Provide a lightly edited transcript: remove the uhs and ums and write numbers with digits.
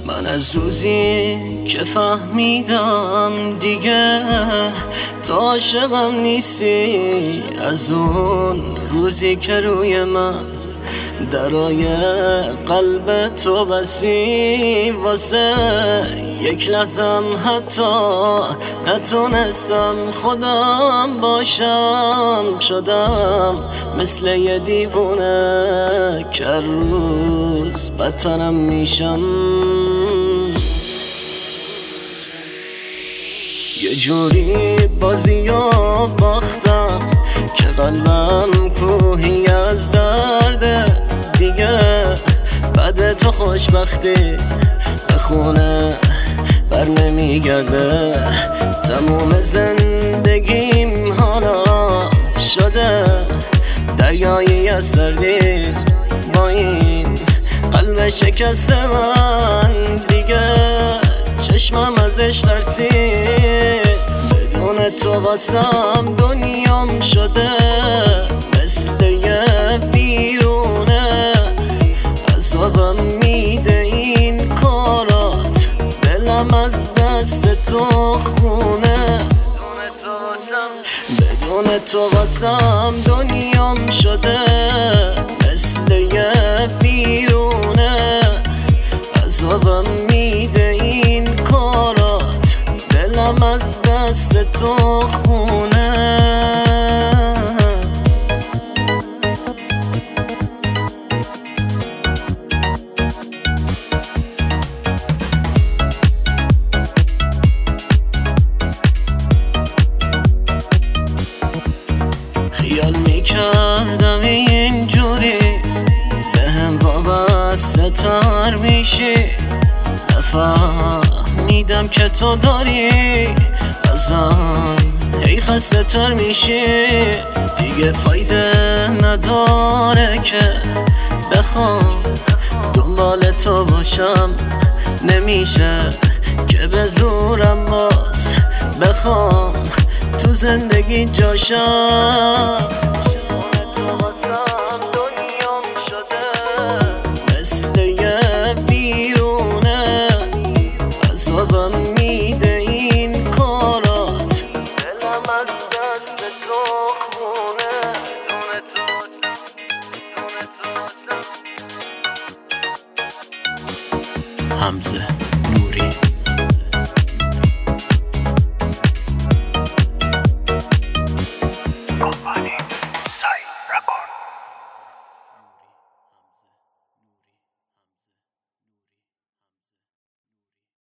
من از روزی که فهمیدم دیگه تو عاشقم نیستی، از اون روزی که روی من درای قلب تو بستی، واسه یک لحظم حتی نتونستم خودم باشم. شدم مثل یه دیوونه که روز بدترم میشم. یه جوری بازیو باختم که قلبم کوهی از درده دیگه. بعد تو خوشبختی به خونه بر نمیگرده. تموم زندگیم حالا شده دریایی از سردی با این قلب شکسته من دیگه. چشمم ازش ترسید، بدون تو واسم دنیام شده مثل یه بیرونه. عذابم میده این کارات، دلم از دست تو خونه. بدون تو واسم دنیام شده مثل یه بیرونه. عذابم میده این کارات، دلم از دست تو خونه. خیال میکردم اینجوری بهم وابسته تر میشی، نفهمیدم که تو داری ازم هی خسته تر میشی. دیگه فایده نداره که بخوام دنبال تو باشم، نمیشه که به زورم باز بخوام تو زندگی جاشم. مثل یه بیرونه، عذابم میده این کارات، دلم از دست تو خونه. حمزه نوری.